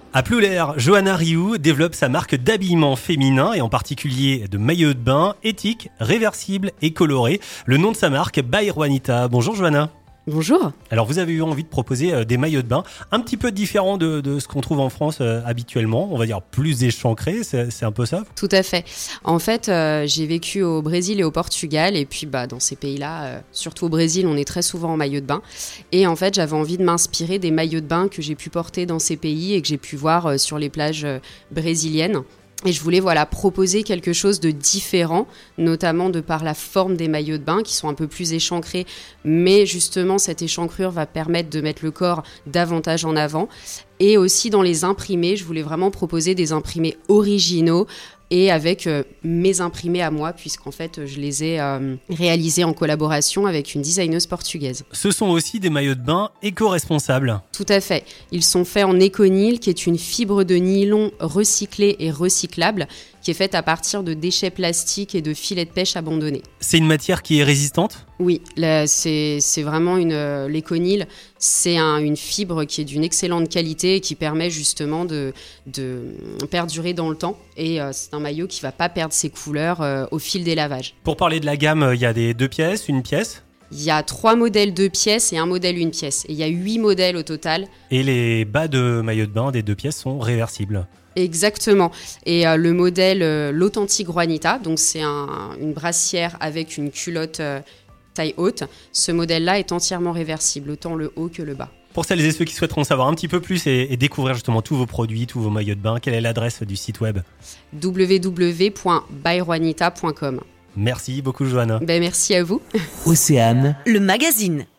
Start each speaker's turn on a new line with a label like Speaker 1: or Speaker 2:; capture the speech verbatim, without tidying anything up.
Speaker 1: À Ploulaire, Johanna Rioux développe sa marque d'habillement féminin et en particulier de maillots de bain éthiques, réversibles et colorés. Le nom de sa marque, By Juanita. Bonjour Johanna.
Speaker 2: Bonjour.
Speaker 1: Alors vous avez eu envie de proposer euh, des maillots de bain un petit peu différents de, de ce qu'on trouve en France euh, habituellement, on va dire plus échancrés, c'est, c'est un peu ça?
Speaker 2: Tout à fait. En fait, euh, j'ai vécu au Brésil et au Portugal et puis bah, dans ces pays-là, euh, surtout au Brésil, on est très souvent en maillot de bain. Et en fait, j'avais envie de m'inspirer des maillots de bain que j'ai pu porter dans ces pays et que j'ai pu voir euh, sur les plages euh, brésiliennes. Et je voulais voilà, proposer quelque chose de différent, notamment de par la forme des maillots de bain qui sont un peu plus échancrés, mais justement cette échancrure va permettre de mettre le corps davantage en avant. Et aussi dans les imprimés, je voulais vraiment proposer des imprimés originaux et avec euh, mes imprimés à moi, puisqu'en fait je les ai euh, réalisés en collaboration avec une designeuse portugaise.
Speaker 1: Ce sont aussi des maillots de bain éco-responsables.
Speaker 2: Tout à fait. Ils sont faits en Econil, qui est une fibre de nylon recyclée et recyclable, qui est faite à partir de déchets plastiques et de filets de pêche abandonnés.
Speaker 1: C'est une matière qui est résistante ?
Speaker 2: Oui, là, c'est, c'est vraiment une... Euh, l'Econil, c'est un, une fibre qui est d'une excellente qualité et qui permet justement de, de perdurer dans le temps. Et euh, c'est un maillot qui ne va pas perdre ses couleurs euh, au fil des lavages.
Speaker 1: Pour parler de la gamme, il y a des deux pièces, une pièce ?
Speaker 2: Il y a trois modèles deux pièces et un modèle une pièce. Et il y a huit modèles au total.
Speaker 1: Et les bas de maillot de bain des deux pièces sont réversibles.
Speaker 2: Exactement. Et euh, le modèle, euh, l'authentique Juanita, donc c'est un, une brassière avec une culotte euh, taille haute. Ce modèle-là est entièrement réversible, autant le haut que le bas.
Speaker 1: Pour celles et ceux qui souhaiteront savoir un petit peu plus et, et découvrir justement tous vos produits, tous vos maillots de bain, quelle est l'adresse du site web ?
Speaker 2: w w w point by juanita point com.
Speaker 1: Merci beaucoup Johanna.
Speaker 2: Ben, merci à vous.
Speaker 3: Océane, le magazine.